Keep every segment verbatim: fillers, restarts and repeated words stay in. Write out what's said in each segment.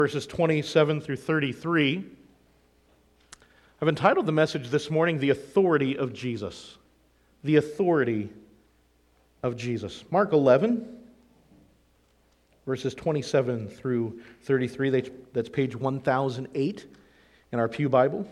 verses twenty-seven through thirty-three. I've entitled the message this morning, The Authority of Jesus. The Authority of Jesus. Mark eleven, verses twenty-seven through thirty-three. That's page one thousand eight in our Pew Bible.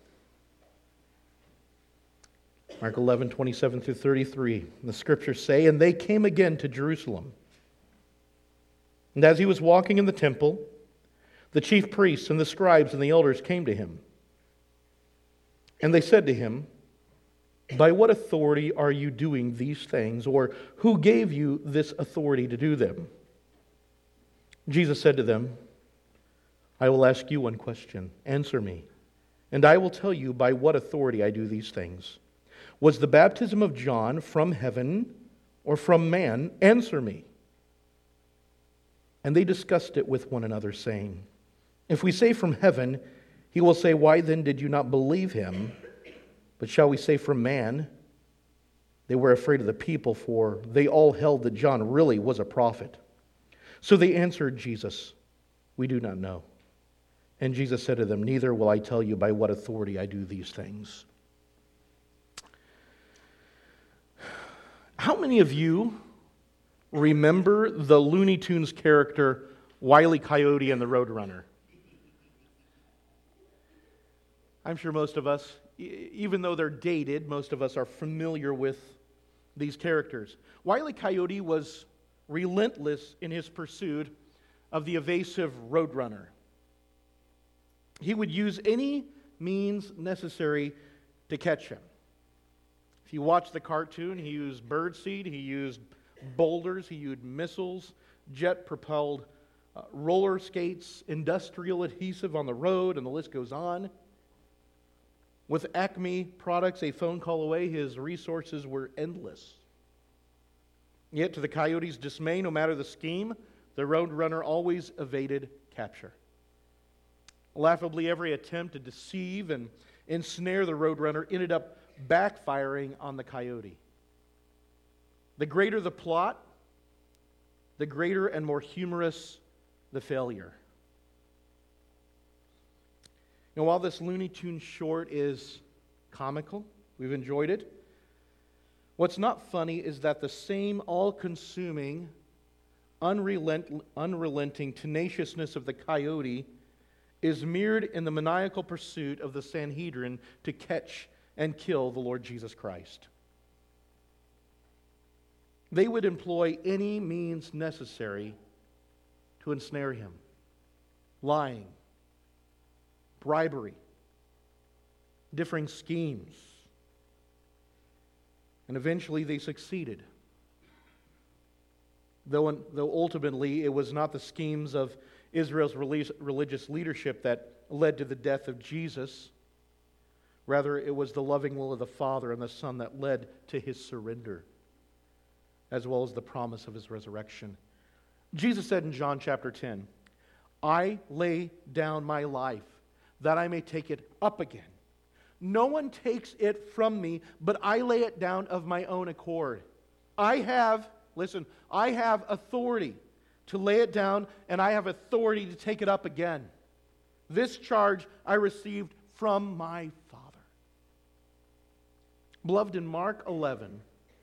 Mark eleven, twenty-seven through thirty-three. The Scriptures say, "And they came again to Jerusalem. And as he was walking in the temple, the chief priests and the scribes and the elders came to him. And they said to him, 'By what authority are you doing these things? Or who gave you this authority to do them?' Jesus said to them, 'I will ask you one question. Answer me, and I will tell you by what authority I do these things. Was the baptism of John from heaven or from man? Answer me.' And they discussed it with one another, saying, 'If we say from heaven, he will say, why then did you not believe him? But shall we say from man?' They were afraid of the people, for they all held that John really was a prophet. So they answered Jesus, 'We do not know.' And Jesus said to them, 'Neither will I tell you by what authority I do these things.'" How many of you remember the Looney Tunes character Wile E. Coyote and the Roadrunner? I'm sure most of us, even though they're dated, most of us are familiar with these characters. Wile E. Coyote was relentless in his pursuit of the evasive Roadrunner. He would use any means necessary to catch him. If you watch the cartoon, he used birdseed, he used boulders, he used missiles, jet-propelled uh, roller skates, industrial adhesive on the road, and the list goes on. With Acme products a phone call away, his resources were endless. Yet to the Coyote's dismay, no matter the scheme, the Roadrunner always evaded capture. Laughably, every attempt to deceive and ensnare the Roadrunner ended up backfiring on the Coyote. The greater the plot, the greater and more humorous the failure. You know, while this Looney Tunes short is comical, we've enjoyed it, what's not funny is that the same all-consuming, unrelent, unrelenting tenaciousness of the Coyote is mirrored in the maniacal pursuit of the Sanhedrin to catch and kill the Lord Jesus Christ. They would employ any means necessary to ensnare him. Lying, bribery, differing schemes. And eventually they succeeded. Though, though ultimately it was not the schemes of Israel's religious leadership that led to the death of Jesus. Rather, it was the loving will of the Father and the Son that led to his surrender, as well as the promise of his resurrection. Jesus said in John chapter ten, "I lay down my life that I may take it up again. No one takes it from me, but I lay it down of my own accord. I have, listen, I have authority to lay it down, and I have authority to take it up again. This charge I received from my Father." Beloved, in Mark eleven,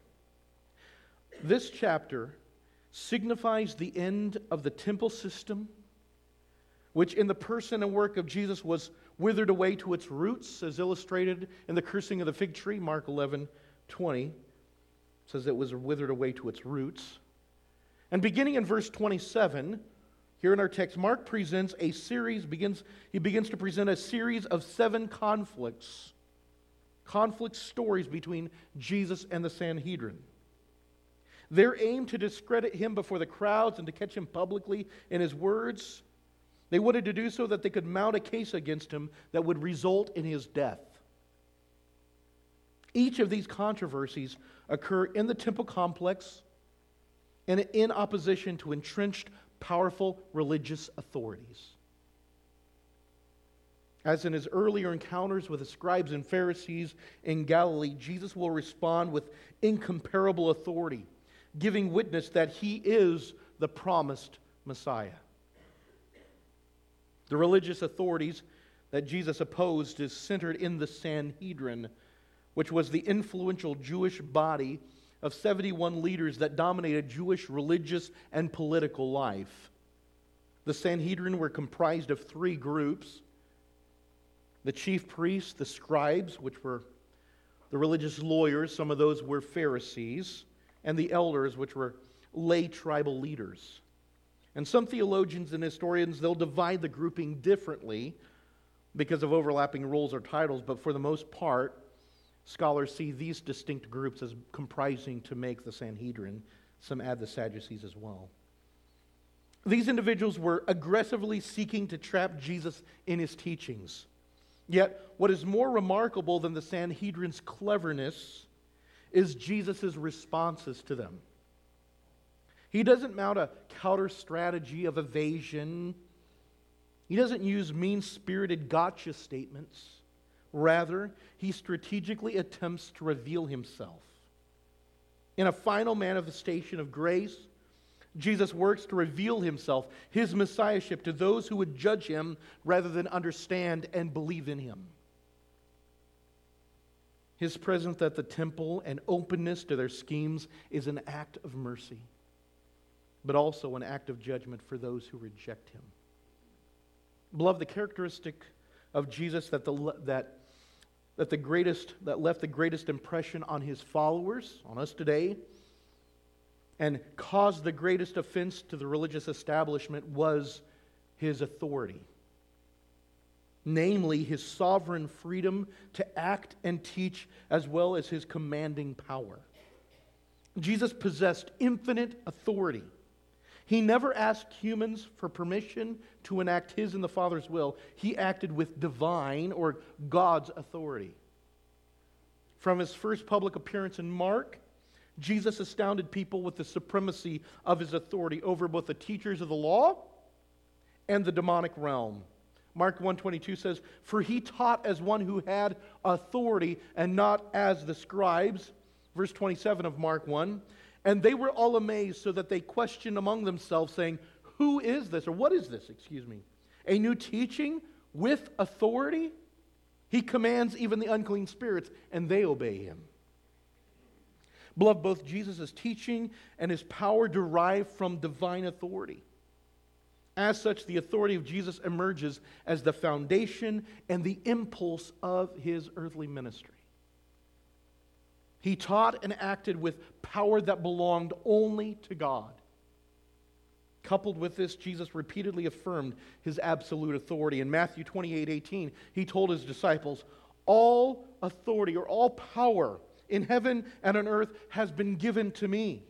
this chapter signifies the end of the temple system, which in the person and work of Jesus was withered away to its roots, as illustrated in the cursing of the fig tree. Mark eleven twenty says it was withered away to its roots. And beginning in verse twenty-seven, here in our text, Mark presents a series, begins, he begins to present a series of seven conflicts, conflict stories between Jesus and the Sanhedrin. Their aim to discredit him before the crowds and to catch him publicly in his words. They wanted to do so that they could mount a case against him that would result in his death. Each of these controversies occur in the temple complex and in opposition to entrenched, powerful religious authorities. As in his earlier encounters with the scribes and Pharisees in Galilee, Jesus will respond with incomparable authority, giving witness that he is the promised Messiah. The religious authorities that Jesus opposed is centered in the Sanhedrin, which was the influential Jewish body of seventy-one leaders that dominated Jewish religious and political life. The Sanhedrin were comprised of three groups: the chief priests, the scribes, which were the religious lawyers, some of those were Pharisees, and the elders, which were lay tribal leaders. And some theologians and historians, they'll divide the grouping differently because of overlapping roles or titles, but for the most part, scholars see these distinct groups as comprising to make the Sanhedrin. Some add the Sadducees as well. These individuals were aggressively seeking to trap Jesus in his teachings. Yet, what is more remarkable than the Sanhedrin's cleverness is Jesus' responses to them. He doesn't mount a counter strategy of evasion. He doesn't use mean-spirited gotcha statements. Rather, he strategically attempts to reveal himself. In a final manifestation of grace, Jesus works to reveal himself, his messiahship, to those who would judge him rather than understand and believe in him. His presence at the temple and openness to their schemes is an act of mercy, but also an act of judgment for those who reject him. Beloved, the characteristic of Jesus that the that that the greatest that left the greatest impression on his followers, on us today, and caused the greatest offense to the religious establishment was his authority. Namely, his sovereign freedom to act and teach, as well as his commanding power. Jesus possessed infinite authority. He never asked humans for permission to enact his and the Father's will. He acted with divine or God's authority. From his first public appearance in Mark, Jesus astounded people with the supremacy of his authority over both the teachers of the law and the demonic realm. Mark one twenty-two says, "For he taught as one who had authority and not as the scribes." Verse twenty-seven of Mark one. "And they were all amazed, so that they questioned among themselves, saying, 'Who is this?'" Or what is this, excuse me? "A new teaching with authority? He commands even the unclean spirits, and they obey him." Beloved, both Jesus' teaching and his power derive from divine authority. As such, the authority of Jesus emerges as the foundation and the impulse of his earthly ministry. He taught and acted with power that belonged only to God. Coupled with this, Jesus repeatedly affirmed his absolute authority. In Matthew twenty-eight eighteen, he told his disciples, "All authority," or all power, "in heaven and on earth has been given to me."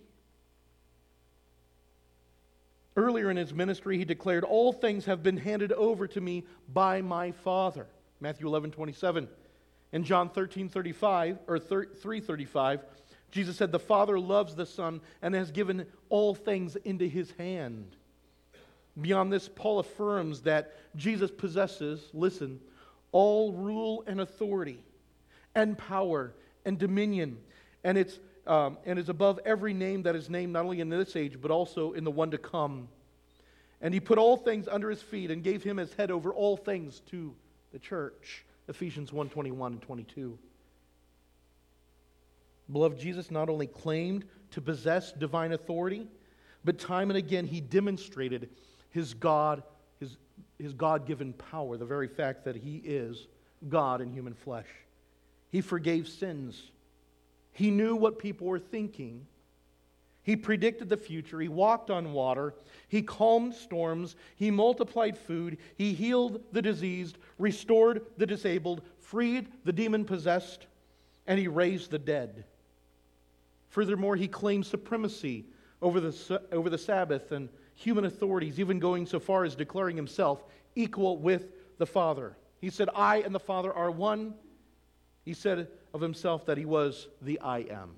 Earlier in his ministry, he declared, "All things have been handed over to me by my Father." Matthew eleven twenty-seven. In John thirteen thirty-five, or three thirty-five, Jesus said, "The Father loves the Son and has given all things into his hand." Beyond this, Paul affirms that Jesus possesses, listen, all rule and authority and power and dominion, and it's um, and is above every name that is named, not only in this age, but also in the one to come. And he put all things under his feet and gave him as head over all things to the church. Ephesians one twenty-one and twenty-two. Beloved, Jesus not only claimed to possess divine authority, but time and again he demonstrated his God, his, his God-given power, the very fact that he is God in human flesh. He forgave sins. He knew what people were thinking. He predicted the future. He walked on water. He calmed storms. He multiplied food. He healed the diseased, restored the disabled, freed the demon-possessed, and he raised the dead. Furthermore, he claimed supremacy over the, over the Sabbath and human authorities, even going so far as declaring himself equal with the Father. He said, "I and the Father are one." He said of himself that he was the I Am.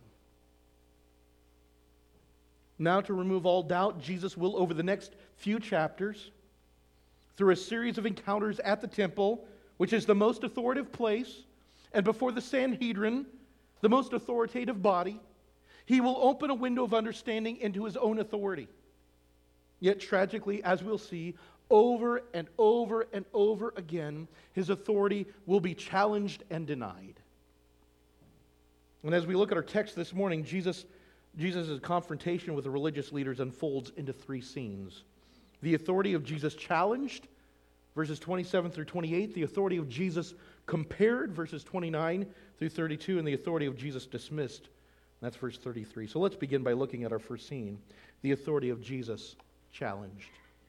Now, to remove all doubt, Jesus will, over the next few chapters, through a series of encounters at the temple, which is the most authoritative place, and before the Sanhedrin, the most authoritative body, he will open a window of understanding into his own authority. Yet, tragically, as we'll see, over and over and over again, his authority will be challenged and denied. And as we look at our text this morning, Jesus, Jesus' confrontation with the religious leaders unfolds into three scenes. The authority of Jesus challenged, verses twenty-seven through twenty-eight. The authority of Jesus compared, verses twenty-nine through thirty-two. And the authority of Jesus dismissed. That's verse thirty-three. So let's begin by looking at our first scene. The authority of Jesus challenged.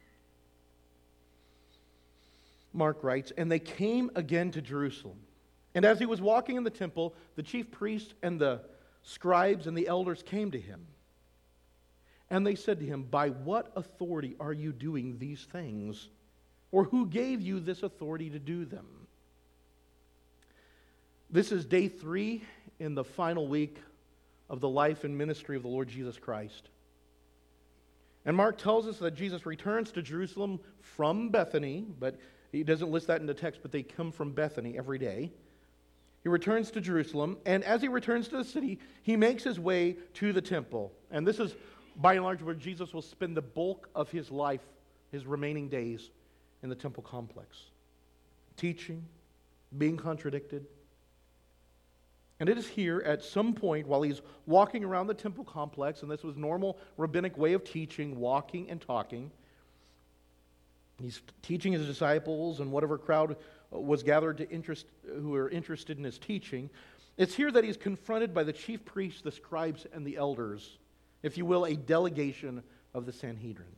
Mark writes, "And they came again to Jerusalem. And as he was walking in the temple, the chief priests and the scribes and the elders came to him. And they said to him, 'By what authority are you doing these things? Or who gave you this authority to do them?'" This is day three in the final week of the life and ministry of the Lord Jesus Christ. And Mark tells us that Jesus returns to Jerusalem from Bethany, but he doesn't list that in the text, but they come from Bethany every day. He returns to Jerusalem, and as he returns to the city, he makes his way to the temple. And this is, by and large, where Jesus will spend the bulk of his life, his remaining days, in the temple complex. Teaching, being contradicted. And it is here, at some point, while he's walking around the temple complex, and this was normal rabbinic way of teaching, walking and talking, he's teaching his disciples and whatever crowd was gathered to interest, who were interested in his teaching. It's here that he's confronted by the chief priests, the scribes, and the elders, if you will, a delegation of the Sanhedrin.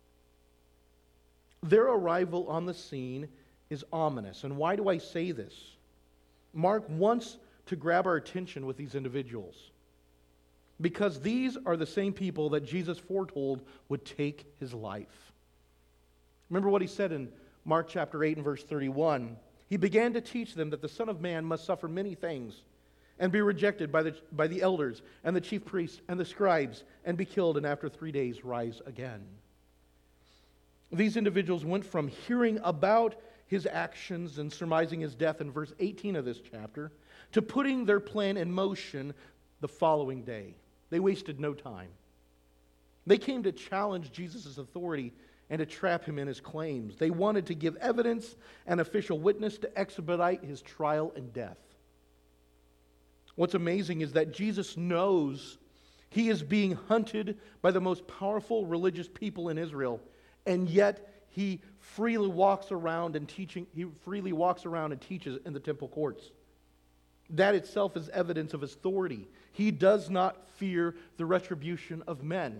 Their arrival on the scene is ominous. And why do I say this? Mark wants to grab our attention with these individuals, because these are the same people that Jesus foretold would take his life. Remember what he said in Mark chapter eight and verse thirty-one. He began to teach them that the Son of Man must suffer many things and be rejected by the, by the elders and the chief priests and the scribes and be killed, and after three days rise again. These individuals went from hearing about his actions and surmising his death in verse eighteen of this chapter to putting their plan in motion the following day. They wasted no time. They came to challenge Jesus' authority and to trap him in his claims. They wanted to give evidence and official witness to expedite his trial and death. What's amazing is that Jesus knows he is being hunted by the most powerful religious people in Israel, and yet he freely walks around and teaching. He freely walks around and teaches in the temple courts. That itself is evidence of his authority. He does not fear the retribution of men.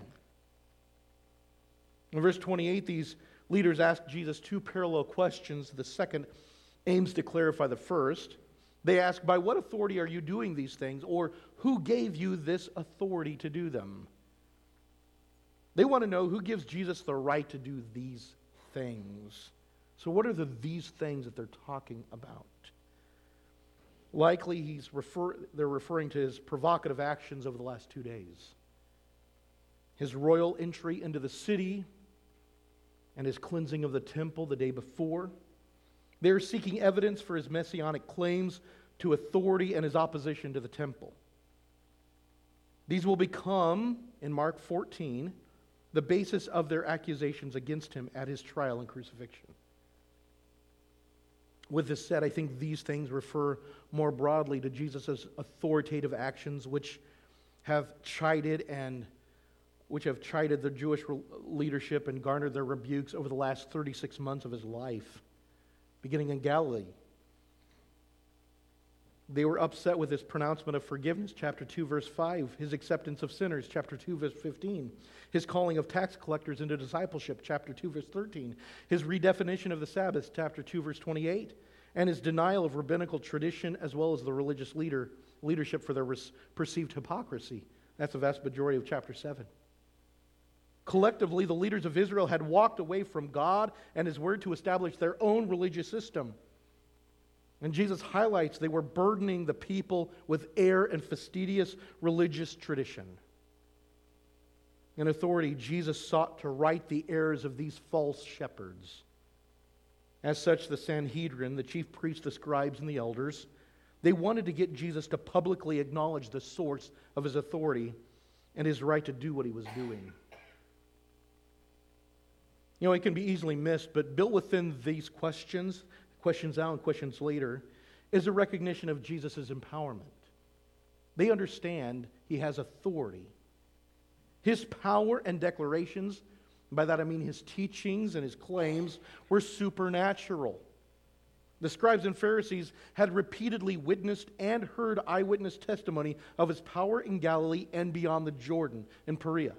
In verse twenty-eight, these leaders ask Jesus two parallel questions. The second aims to clarify the first. They ask, "By what authority are you doing these things?" Or, "Who gave you this authority to do them?" They want to know who gives Jesus the right to do these things. So what are the these things that they're talking about? Likely he's refer, they're referring to his provocative actions over the last two days. His royal entry into the city and his cleansing of the temple the day before. They're seeking evidence for his messianic claims to authority and his opposition to the temple. These will become, in Mark fourteen, the basis of their accusations against him at his trial and crucifixion. With this said, I think these things refer more broadly to Jesus' authoritative actions, which have chided and which have chided the Jewish leadership and garnered their rebukes over the last thirty-six months of his life, beginning in Galilee. They were upset with his pronouncement of forgiveness, chapter two, verse five, his acceptance of sinners, chapter two, verse fifteen, his calling of tax collectors into discipleship, chapter two, verse thirteen, his redefinition of the Sabbath, chapter two, verse twenty-eight, and his denial of rabbinical tradition as well as the religious leader leadership for their res- perceived hypocrisy. That's the vast majority of chapter seven. Collectively, the leaders of Israel had walked away from God and his word to establish their own religious system. And Jesus highlights they were burdening the people with error and fastidious religious tradition. In authority, Jesus sought to right the errors of these false shepherds. As such, the Sanhedrin, the chief priests, the scribes, and the elders, they wanted to get Jesus to publicly acknowledge the source of his authority and his right to do what he was doing. You know, it can be easily missed, but built within these questions, questions out and questions later, is a recognition of Jesus' empowerment. They understand he has authority. His power and declarations, by that I mean his teachings and his claims, were supernatural. The scribes and Pharisees had repeatedly witnessed and heard eyewitness testimony of his power in Galilee and beyond the Jordan in Perea.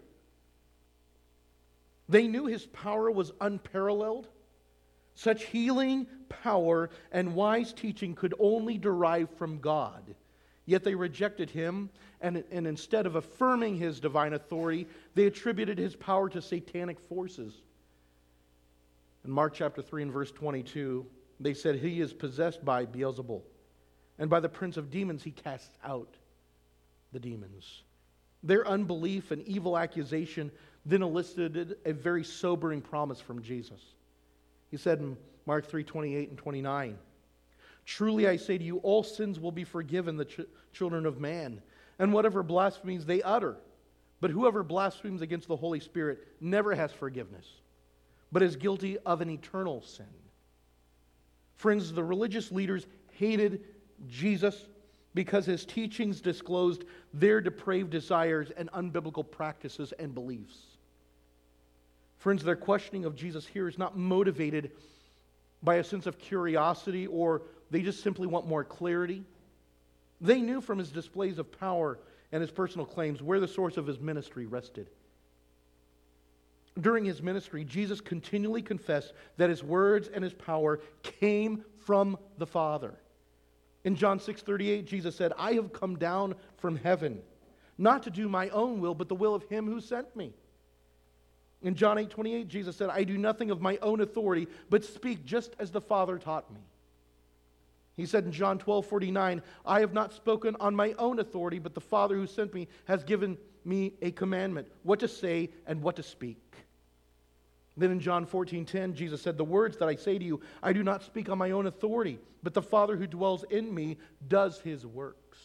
They knew his power was unparalleled. Such healing, power, and wise teaching could only derive from God. Yet they rejected him, and, and instead of affirming his divine authority, they attributed his power to satanic forces. In Mark chapter three and verse twenty-two, they said he is possessed by Beelzebul, and by the prince of demons he casts out the demons. Their unbelief and evil accusation then elicited a very sobering promise from Jesus. He said in Mark three twenty-eight and twenty-nine, "Truly I say to you, all sins will be forgiven the ch- children of man, and whatever blasphemies they utter. But whoever blasphemes against the Holy Spirit never has forgiveness, but is guilty of an eternal sin." Friends, the religious leaders hated Jesus because his teachings disclosed their depraved desires and unbiblical practices and beliefs. Friends, their questioning of Jesus here is not motivated by a sense of curiosity, or they just simply want more clarity. They knew from his displays of power and his personal claims where the source of his ministry rested. During his ministry, Jesus continually confessed that his words and his power came from the Father. In John six thirty-eight, Jesus said, "I have come down from heaven, not to do my own will, but the will of him who sent me." In John eight twenty-eight, Jesus said, "I do nothing of my own authority, but speak just as the Father taught me." He said in John twelve forty-nine, "I have not spoken on my own authority, but the Father who sent me has given me a commandment, what to say and what to speak." Then in John fourteen ten, Jesus said, "The words that I say to you, I do not speak on my own authority, but the Father who dwells in me does his works."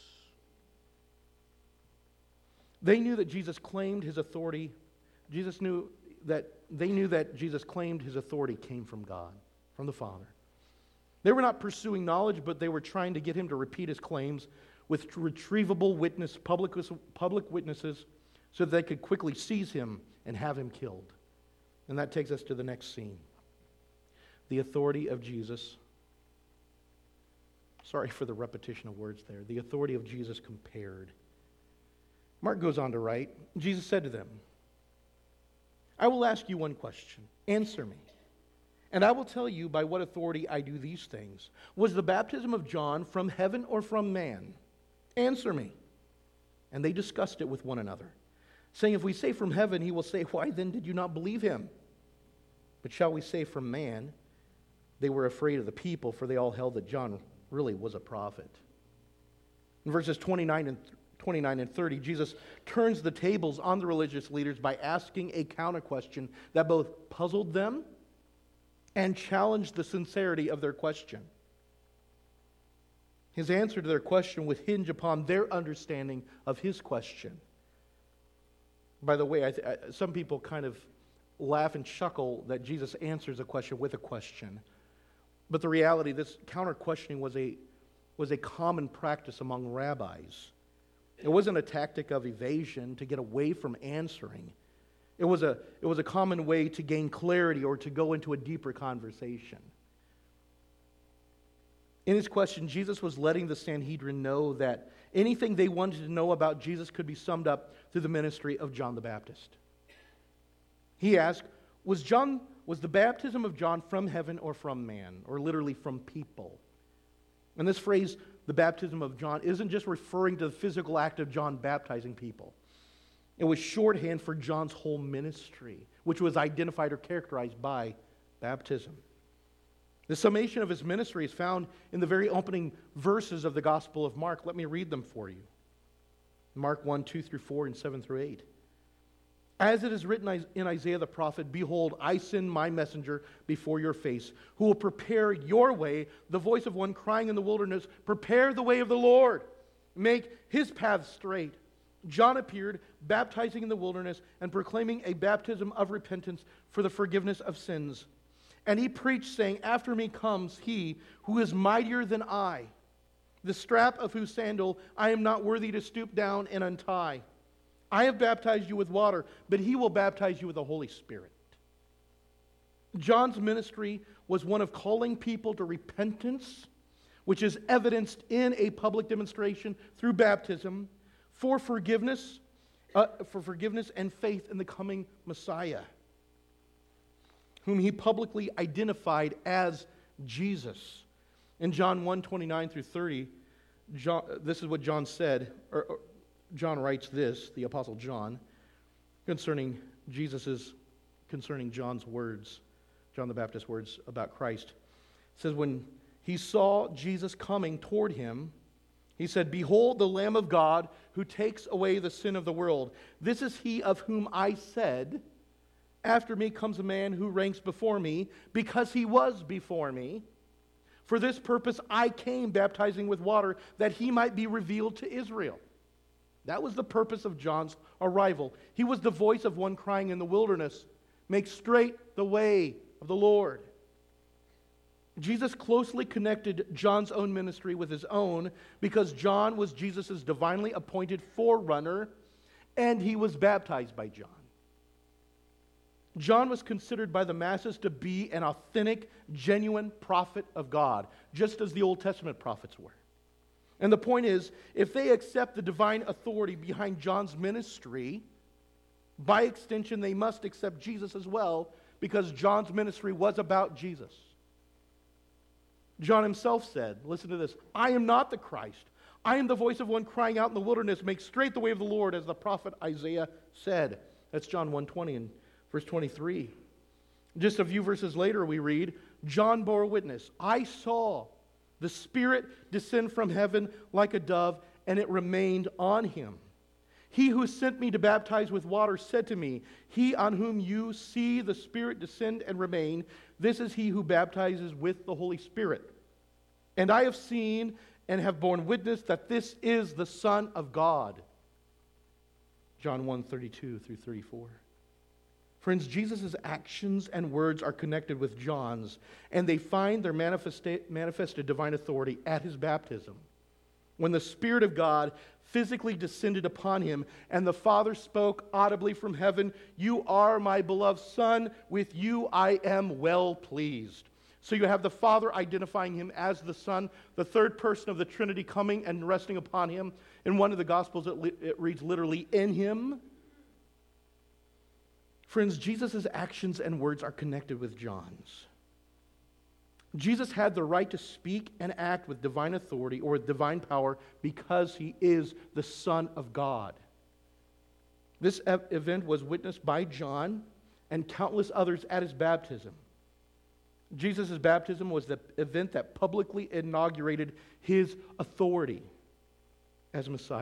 They knew that Jesus claimed his authority. Jesus knew that they knew that Jesus claimed his authority came from God, from the Father. They were not pursuing knowledge, but they were trying to get him to repeat his claims with retrievable witness, public, public witnesses, so that they could quickly seize him and have him killed. And that takes us to the next scene. The authority of Jesus. Sorry for the repetition of words there. The authority of Jesus compared. Mark goes on to write, Jesus said to them, "I will ask you one question. Answer me. And I will tell you by what authority I do these things. Was the baptism of John from heaven or from man? Answer me." And they discussed it with one another, saying, "If we say from heaven, he will say, 'Why then did you not believe him?' But shall we say from man?" They were afraid of the people, for they all held that John really was a prophet. In verses twenty-nine and twenty-nine and thirty, Jesus turns the tables on the religious leaders by asking a counter question that both puzzled them and challenged the sincerity of their question. His answer to their question would hinge upon their understanding of his question. By the way, I th- I, some people kind of laugh and chuckle that Jesus answers a question with a question. But the reality, this counter-questioning was a, was a common practice among rabbis. It wasn't a tactic of evasion to get away from answering. It was a, it was a common way to gain clarity or to go into a deeper conversation. In his question, Jesus was letting the Sanhedrin know that anything they wanted to know about Jesus could be summed up through the ministry of John the Baptist. He asked, was John, was the baptism of John from heaven or from man, or literally from people? And this phrase, the baptism of John, isn't just referring to the physical act of John baptizing people. It was shorthand for John's whole ministry, which was identified or characterized by baptism. The summation of his ministry is found in the very opening verses of the Gospel of Mark. Let me read them for you. Mark one, two through four, and seven through eight. "As it is written in Isaiah the prophet, 'Behold, I send my messenger before your face, who will prepare your way, the voice of one crying in the wilderness, prepare the way of the Lord. Make his path straight. John appeared, baptizing in the wilderness and proclaiming a baptism of repentance for the forgiveness of sins. And he preached, saying, After me comes he who is mightier than I, the strap of whose sandal I am not worthy to stoop down and untie. I have baptized you with water, but he will baptize you with the Holy Spirit. John's ministry was one of calling people to repentance, which is evidenced in a public demonstration through baptism, for forgiveness, uh, for forgiveness and faith in the coming Messiah, whom he publicly identified as Jesus. In John one, twenty-nine through thirty, John, this is what John said, or, or John writes this, the Apostle John, concerning Jesus's, concerning John's words, John the Baptist's words about Christ. It says, when he saw Jesus coming toward him, he said, Behold the Lamb of God who takes away the sin of the world. This is he of whom I said, After me comes a man who ranks before me, because he was before me. For this purpose I came baptizing with water, that he might be revealed to Israel. That was the purpose of John's arrival. He was the voice of one crying in the wilderness, Make straight the way of the Lord. Jesus closely connected John's own ministry with his own because John was Jesus' divinely appointed forerunner, and he was baptized by John. John was considered by the masses to be an authentic, genuine prophet of God, just as the Old Testament prophets were. And the point is, if they accept the divine authority behind John's ministry, by extension, they must accept Jesus as well, because John's ministry was about Jesus. John himself said, listen to this, I am not the Christ. I am the voice of one crying out in the wilderness, Make straight the way of the Lord, as the prophet Isaiah said. That's John one twenty and verse twenty-three. Just a few verses later we read, John bore witness, I saw the Spirit descend from heaven like a dove, and it remained on him. He who sent me to baptize with water said to me, He on whom you see the Spirit descend and remain, this is he who baptizes with the Holy Spirit. And I have seen and have borne witness that this is the Son of God. John one, thirty-two through thirty-four. Friends, Jesus' actions and words are connected with John's, and they find their manifesta- manifested divine authority at his baptism, when the Spirit of God physically descended upon him, and the Father spoke audibly from heaven, You are my beloved Son, with you I am well pleased. So you have the Father identifying him as the Son, the third person of the Trinity coming and resting upon him. In one of the Gospels it, li- it reads literally, in him. Friends, Jesus' actions and words are connected with John's. Jesus had the right to speak and act with divine authority or with divine power because he is the Son of God. This event was witnessed by John and countless others at his baptism. Jesus' baptism was the event that publicly inaugurated his authority as Messiah.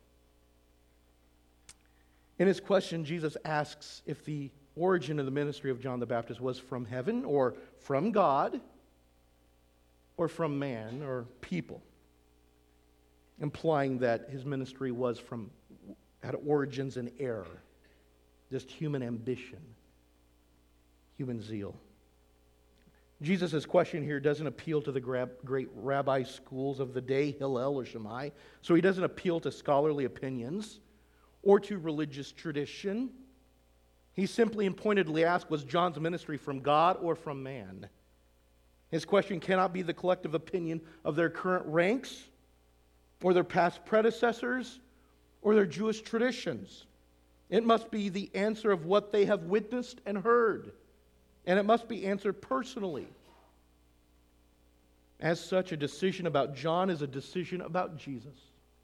In his question, Jesus asks if the origin of the ministry of John the Baptist was from heaven or from God, or from man or people, implying that his ministry was from, had origins in error, just human ambition, human zeal. Jesus' question here doesn't appeal to the great rabbi schools of the day, Hillel or Shammai, so he doesn't appeal to scholarly opinions or to religious tradition. He simply and pointedly asked, was John's ministry from God or from man? His question cannot be the collective opinion of their current ranks, or their past predecessors, or their Jewish traditions. It must be the answer of what they have witnessed and heard, and it must be answered personally. As such, a decision about John is a decision about Jesus.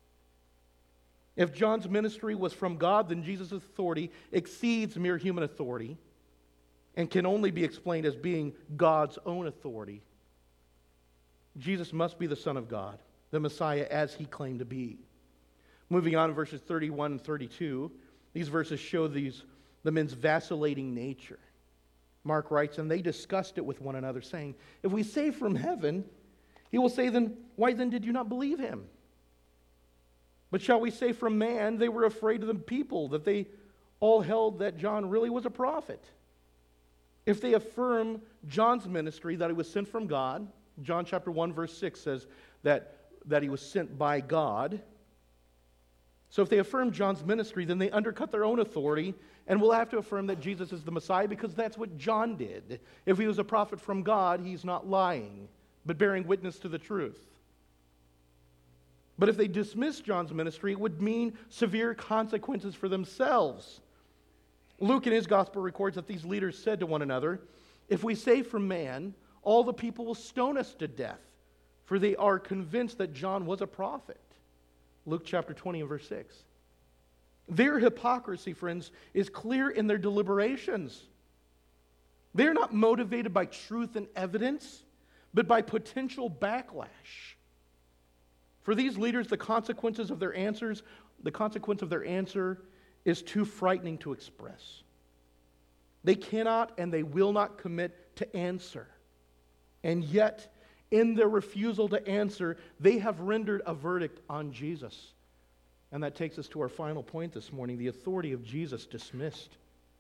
If John's ministry was from God, then Jesus' authority exceeds mere human authority and can only be explained as being God's own authority. Jesus must be the Son of God, the Messiah as he claimed to be. Moving on to verses thirty-one and thirty-two, these verses show these the men's vacillating nature. Mark writes, and they discussed it with one another, saying, if we say from heaven, he will say, then why then did you not believe him? But shall we say from man, they were afraid of the people, that they all held that John really was a prophet? If they affirm John's ministry, that he was sent from God, John chapter one verse six says that, that he was sent by God. So if they affirm John's ministry, then they undercut their own authority and will have to affirm that Jesus is the Messiah, because that's what John did. If he was a prophet from God, he's not lying, but bearing witness to the truth. But if they dismiss John's ministry, it would mean severe consequences for themselves. Luke in his gospel records that these leaders said to one another, "If we say from man, all the people will stone us to death, for they are convinced that John was a prophet." Luke chapter twenty and verse six. Their hypocrisy, friends, is clear in their deliberations. They're not motivated by truth and evidence, but by potential backlash. For these leaders, the consequences of their answers, the consequence of their answer is too frightening to express. They cannot and they will not commit to answer. And yet, in their refusal to answer, they have rendered a verdict on Jesus. And that takes us to our final point this morning, the authority of Jesus dismissed.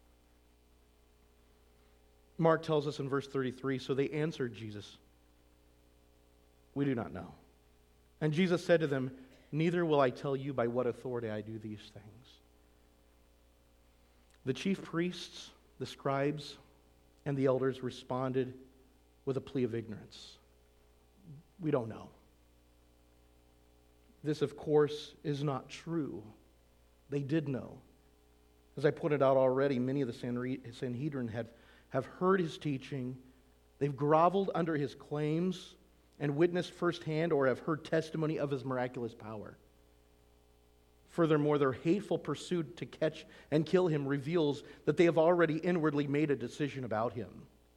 Mark tells us in verse thirty-three, so they answered Jesus, "We do not know." And Jesus said to them, "Neither will I tell you by what authority I do these things." The chief priests, the scribes, and the elders responded with a plea of ignorance. We don't know. This, of course, is not true. They did know. As I pointed out already, many of the Sanhedrin have, have heard his teaching. They've groveled under his claims and witnessed firsthand or have heard testimony of his miraculous power. Furthermore, their hateful pursuit to catch and kill him reveals that they have already inwardly made a decision about him.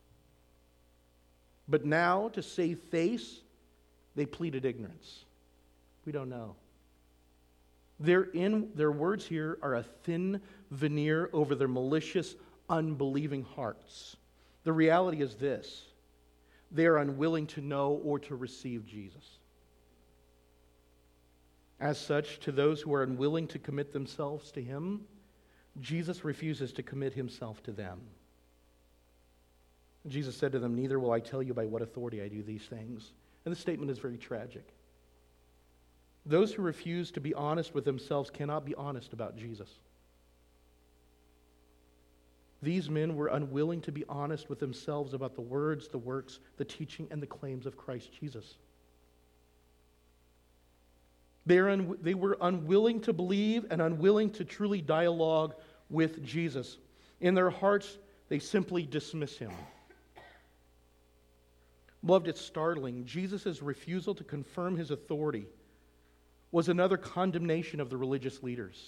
But now, to save face, they pleaded ignorance. We don't know. Their, in, their words here are a thin veneer over their malicious, unbelieving hearts. The reality is this: they are unwilling to know or to receive Jesus. As such, to those who are unwilling to commit themselves to him, Jesus refuses to commit himself to them. Jesus said to them, "Neither will I tell you by what authority I do these things." And this statement is very tragic. Those who refuse to be honest with themselves cannot be honest about Jesus. These men were unwilling to be honest with themselves about the words, the works, the teaching, and the claims of Christ Jesus. They, are un- they were unwilling to believe and unwilling to truly dialogue with Jesus. In their hearts, they simply dismiss him. Beloved, it's startling. Jesus' refusal to confirm his authority was another condemnation of the religious leaders.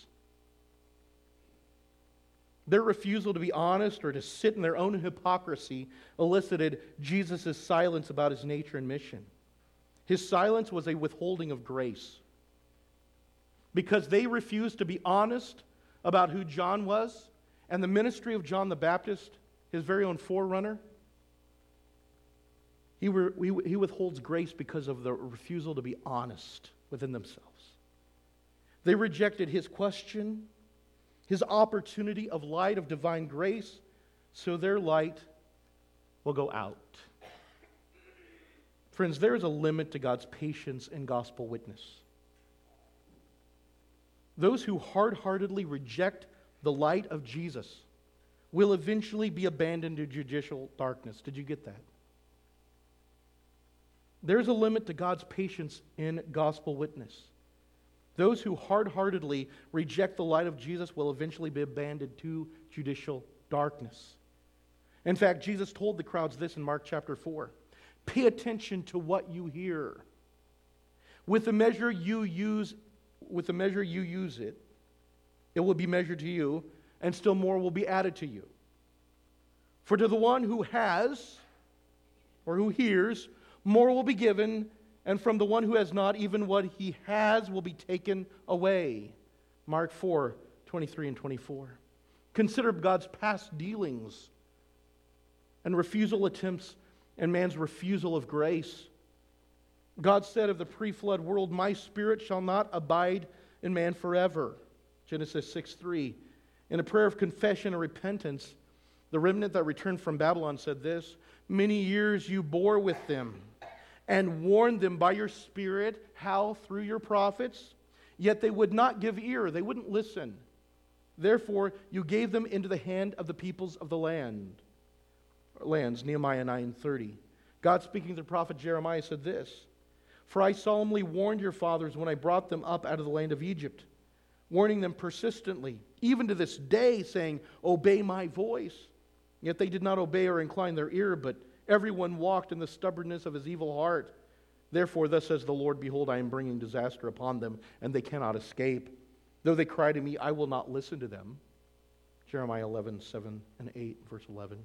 Their refusal to be honest or to sit in their own hypocrisy elicited Jesus' silence about his nature and mission. His silence was a withholding of grace. Because they refused to be honest about who John was and the ministry of John the Baptist, his very own forerunner, he, were, he withholds grace because of the refusal to be honest within themselves. They rejected his question, his opportunity of light of divine grace, so their light will go out. Friends, there is a limit to God's patience and gospel witness. Those who hard-heartedly reject the light of Jesus will eventually be abandoned to judicial darkness. Did you get that? There's a limit to God's patience in gospel witness. Those who hard-heartedly reject the light of Jesus will eventually be abandoned to judicial darkness. In fact, Jesus told the crowds this in Mark chapter four. Pay attention to what you hear. With the measure you use, with the measure you use it, it will be measured to you, and still more will be added to you. For to the one who has, or who hears, more will be given, and from the one who has not, even what he has will be taken away. Mark four, twenty-three and twenty-four. Consider God's past dealings and refusal attempts and man's refusal of grace. God said of the pre-flood world, "My spirit shall not abide in man forever. Genesis six three. In a prayer of confession and repentance, the remnant that returned from Babylon said this, many years you bore with them and warned them by your Spirit, how? Through your prophets. Yet they would not give ear, they wouldn't listen. Therefore, you gave them into the hand of the peoples of the land. Lands, Nehemiah nine thirty. God speaking to the prophet Jeremiah said this, for I solemnly warned your fathers when I brought them up out of the land of Egypt, warning them persistently, even to this day, saying, obey my voice. Yet they did not obey or incline their ear, but everyone walked in the stubbornness of his evil heart. Therefore, thus says the Lord, behold, I am bringing disaster upon them, and they cannot escape. Though they cry to me, I will not listen to them. Jeremiah eleven, seven and eight, verse eleven.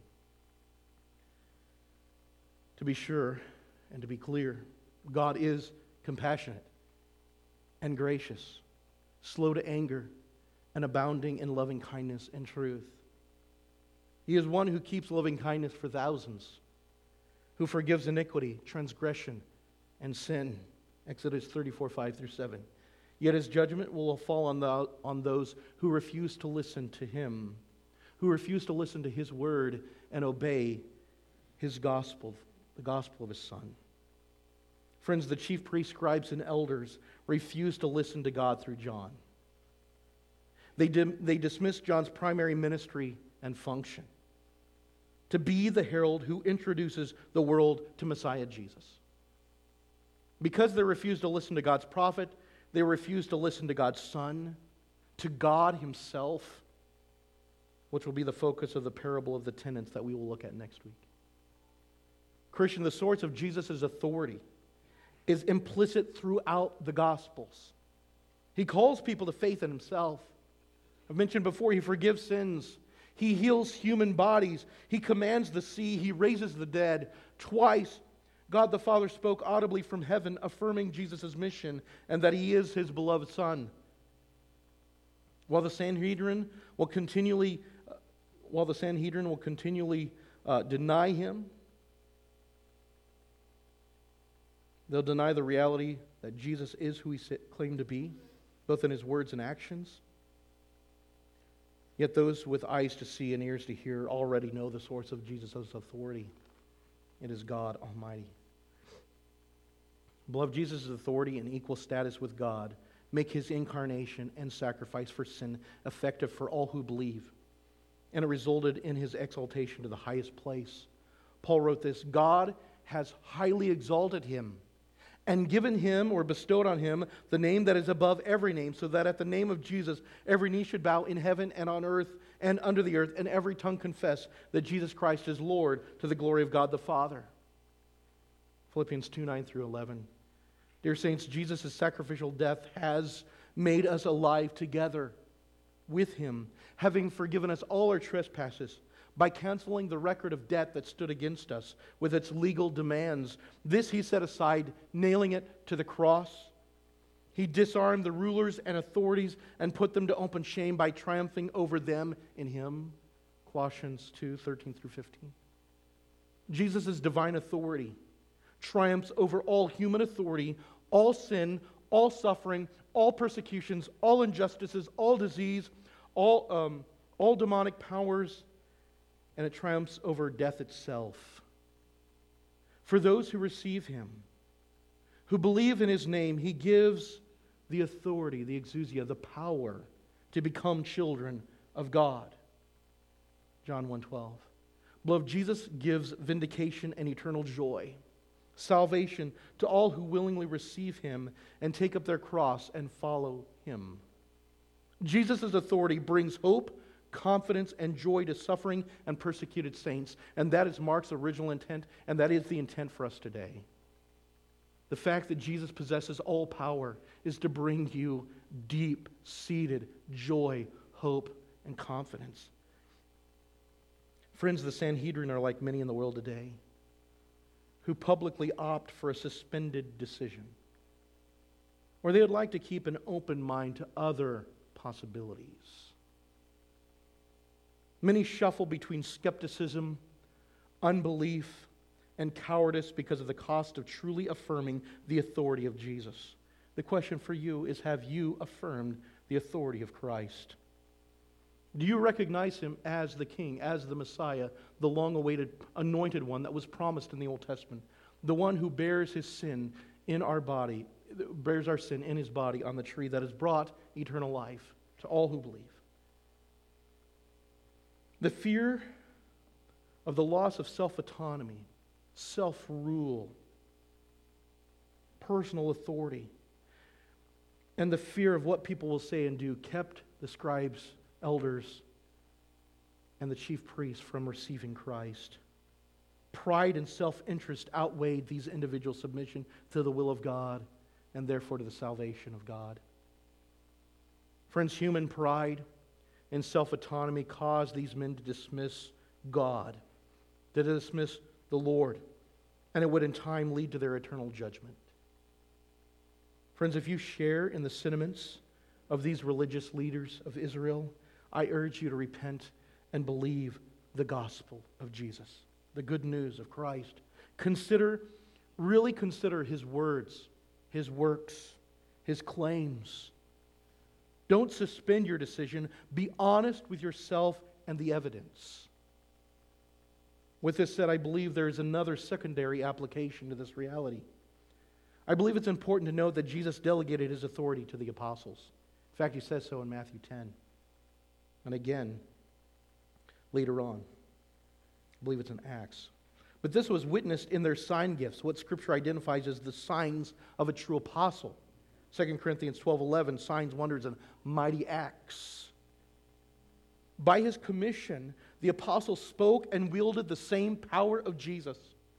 To be sure and to be clear, God is compassionate and gracious, slow to anger, and abounding in loving kindness and truth. He is one who keeps loving kindness for thousands, who forgives iniquity, transgression, and sin. Exodus thirty-four, five through seven. Yet his judgment will fall on, the, on those who refuse to listen to him, who refuse to listen to his word and obey his gospel, the gospel of his Son. Friends, the chief priests, scribes, and elders refused to listen to God through John. They, dim, they dismissed John's primary ministry and function, to be the herald who introduces the world to Messiah Jesus. Because they refused to listen to God's prophet, they refused to listen to God's Son, to God himself, which will be the focus of the parable of the tenants that we will look at next week. Christian, the source of Jesus' authority is implicit throughout the Gospels. He calls people to faith in himself. I've mentioned before, he forgives sins. He heals human bodies. He commands the sea. He raises the dead. Twice, God the Father spoke audibly from heaven, affirming Jesus' mission and that he is his beloved Son. While the Sanhedrin will continually, uh, while the Sanhedrin will continually uh, deny him, they'll deny the reality that Jesus is who he claimed to be, both in his words and actions. Yet those with eyes to see and ears to hear already know the source of Jesus' authority. It is God Almighty. Beloved, Jesus' authority and equal status with God make his incarnation and sacrifice for sin effective for all who believe. And it resulted in his exaltation to the highest place. Paul wrote this, God has highly exalted him and given him or bestowed on him the name that is above every name, so that at the name of Jesus every knee should bow in heaven and on earth and under the earth, and every tongue confess that Jesus Christ is Lord, to the glory of God the Father. Philippians two, nine through eleven. Dear saints, Jesus' sacrificial death has made us alive together with him, having forgiven us all our trespasses, by canceling the record of debt that stood against us with its legal demands. This he set aside, nailing it to the cross. He disarmed the rulers and authorities and put them to open shame by triumphing over them in him. Colossians two, thirteen through fifteen. Jesus' divine authority triumphs over all human authority, all sin, all suffering, all persecutions, all injustices, all disease, all, um, all demonic powers, and it triumphs over death itself. For those who receive him, who believe in his name, he gives the authority, the exousia, the power to become children of God. John one twelve. Beloved, Jesus gives vindication and eternal joy, salvation to all who willingly receive him and take up their cross and follow him. Jesus' authority brings hope, confidence, and joy to suffering and persecuted saints, and that is Mark's original intent, and that is the intent for us today. The fact that Jesus possesses all power is to bring you deep-seated joy, hope, and confidence. Friends, the Sanhedrin are like many in the world today, who publicly opt for a suspended decision, or they would like to keep an open mind to other possibilities. Many shuffle between skepticism, unbelief, and cowardice because of the cost of truly affirming the authority of Jesus. The question for you is, have you affirmed the authority of Christ? Do you recognize him as the King, as the Messiah, the long-awaited anointed one that was promised in the Old Testament, the one who bears his sin in our body, bears our sin in his body on the tree that has brought eternal life to all who believe? The fear of the loss of self-autonomy, self-rule, personal authority, and the fear of what people will say and do kept the scribes, elders, and the chief priests from receiving Christ. Pride and self-interest outweighed these individual submission to the will of God and therefore to the salvation of God. Friends, human pride and self-autonomy caused these men to dismiss God, to dismiss the Lord, and it would in time lead to their eternal judgment. Friends, if you share in the sentiments of these religious leaders of Israel, I urge you to repent and believe the gospel of Jesus, the good news of Christ. Consider, really consider his words, his works, his claims. Don't suspend your decision. Be honest with yourself and the evidence. With this said, I believe there is another secondary application to this reality. I believe it's important to note that Jesus delegated his authority to the apostles. In fact, he says so in Matthew ten. And again, later on. I believe it's in Acts. But this was witnessed in their sign gifts, what Scripture identifies as the signs of a true apostle. Second Corinthians twelve eleven, signs, wonders, and mighty acts. By his commission, the apostle spoke and wielded the same power of Jesus.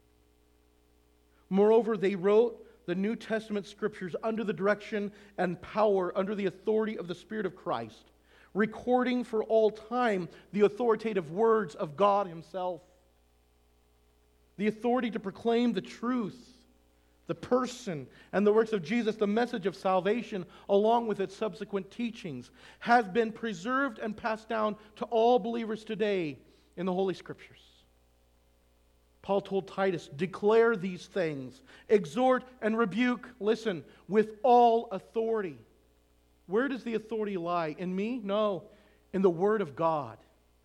Moreover, they wrote the New Testament Scriptures under the direction and power, under the authority of the Spirit of Christ, recording for all time the authoritative words of God himself. The authority to proclaim the truth, the person, and the works of Jesus, the message of salvation, along with its subsequent teachings, have been preserved and passed down to all believers today in the Holy Scriptures. Paul told Titus, declare these things, exhort and rebuke, listen, with all authority. Where does the authority lie? In me? No, in the Word of God.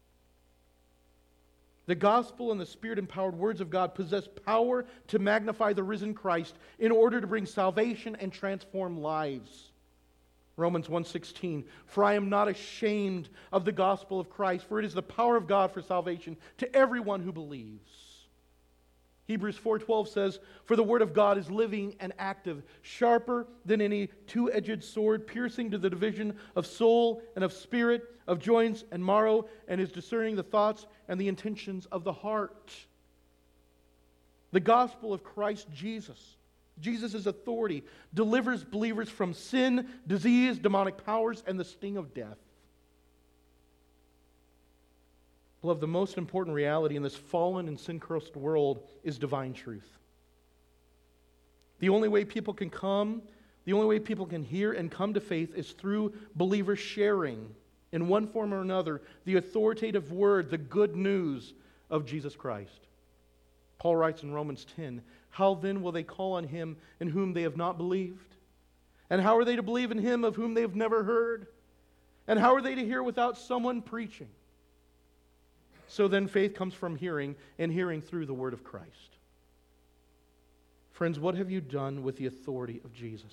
The gospel and the Spirit-empowered words of God possess power to magnify the risen Christ in order to bring salvation and transform lives. Romans one sixteen, for I am not ashamed of the gospel of Christ, for it is the power of God for salvation to everyone who believes. Hebrews four twelve says, for the word of God is living and active, sharper than any two-edged sword, piercing to the division of soul and of spirit, of joints and marrow, and is discerning the thoughts and the intentions of the heart. The gospel of Christ Jesus, Jesus' authority, delivers believers from sin, disease, demonic powers, and the sting of death. Beloved, the most important reality in this fallen and sin-cursed world is divine truth. The only way people can come, the only way people can hear and come to faith is through believers sharing, in one form or another, the authoritative word, the good news of Jesus Christ. Paul writes in Romans ten, how then will they call on him in whom they have not believed? And how are they to believe in him of whom they have never heard? And how are they to hear without someone preaching? So then faith comes from hearing, and hearing through the word of Christ. Friends, what have you done with the authority of Jesus?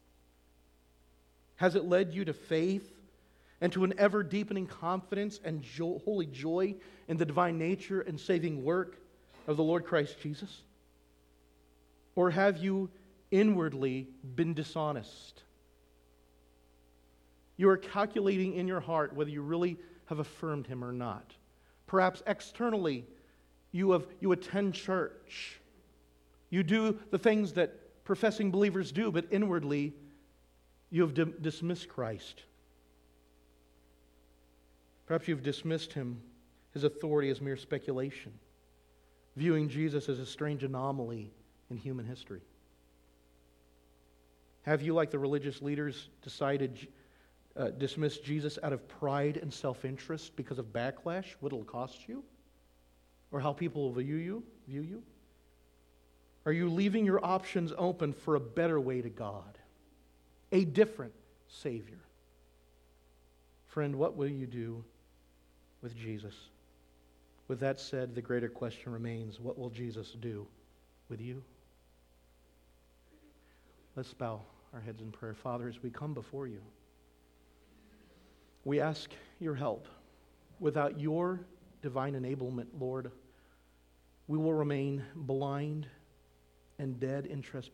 Has it led you to faith and to an ever-deepening confidence and jo- holy joy in the divine nature and saving work of the Lord Christ Jesus? Or have you inwardly been dishonest? You are calculating in your heart whether you really have affirmed him or not. Perhaps externally, you have you attend church. You do the things that professing believers do, but inwardly, you have di- dismissed Christ. Perhaps you've dismissed him, his authority, as mere speculation, viewing Jesus as a strange anomaly in human history. Have you, like the religious leaders, decided Uh, dismiss Jesus out of pride and self-interest because of backlash, what it'll cost you, or how people will view you, view you? Are you leaving your options open for a better way to God? a different Savior. Friend, what will you do with Jesus? With that said, the greater question remains, what will Jesus do with you? Let's bow our heads in prayer. Father, as we come before you, we ask your help. Without your divine enablement, Lord, we will remain blind and dead in trespasses.